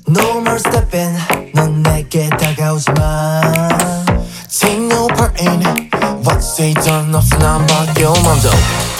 No more stepping 넌 내게 다가오지 마 Take no part in What say done 없어 난 바뀌어 먼저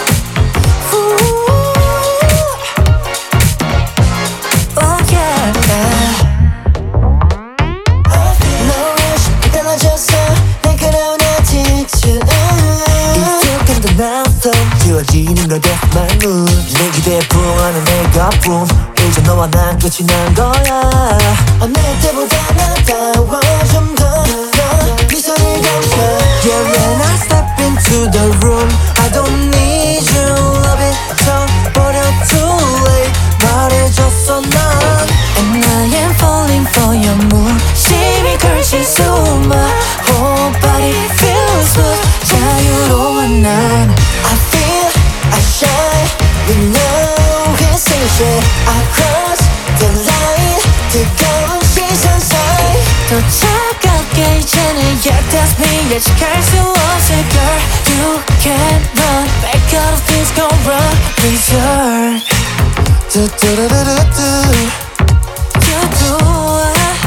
지워지는 걸 that's my mood 내 기대에 부응하는 내가 boom 이제 너와 난 끝이 난 거야 어느 때보다 나다워 좀 더 미소를 감춰 Yeah when I step into the room I don't need you love it 쳐버려 too late 말해줬어 난 And I am falling for your mood 심이 걸친 숨어 Whole body feels good 자유로운 난 I shine with no hesitation I cross the line 뜨거운 시선 사이 더 차갑게 이제는 Yeah that's me 예측할 수 없을 girl You can't run Back out of things go run Reserve 두두두두두 You do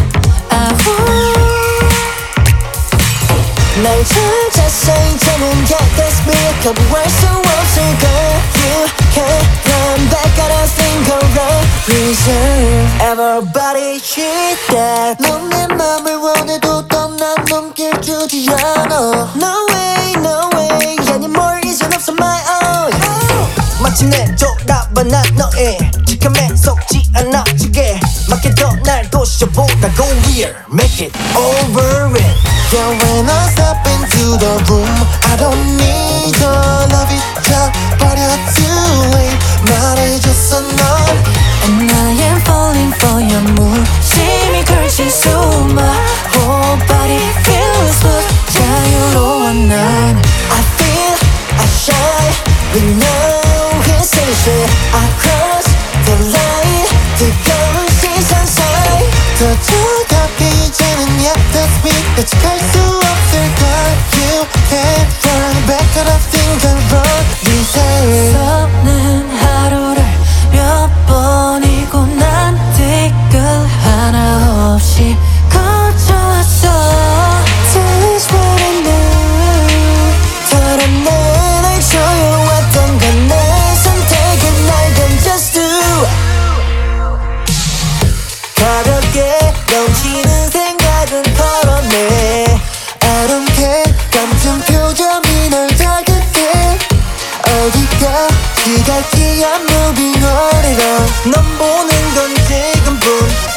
날 찾아서 이제는 Yeah that's me 거부할 수 없을 걸 You can't run back out of single run Reserve Everybody hit that 넌 내 맘을 원해도 넌 난 넘길 주지 않아 No way no way anymore 이젠 없어 my own 마침내 돌아와 난 너의 직함에 속지 않아 지게 맡겨둬 날 도셔보라고 We're make it over it Yeah when I step into the room I don't need your love it 쳐버려 too late 말해줬어 넌 And I am falling for your mood 심이 걸친 숨어 Whole body feels good 자유로운 난 I feel I shine with no hesitation I cross the line 뜨거운 시선 사이 더 차갑게 이제는 Yeah that's me 예측할 수 없을 걸 You can't run back out of things and run Reserve 없는 하루를 몇 번이고 난 댓글 하나 없이 거쳐왔어 Tell us what I knew 털어내 날 조여왔던 건 내 선택은 날 건 just do 가볍게 넘치는 생각은 털어내 I don't care 같은 표정이 널 자극해 어디까지 갈지 I'm moving on and on 넌 보는 건 지금뿐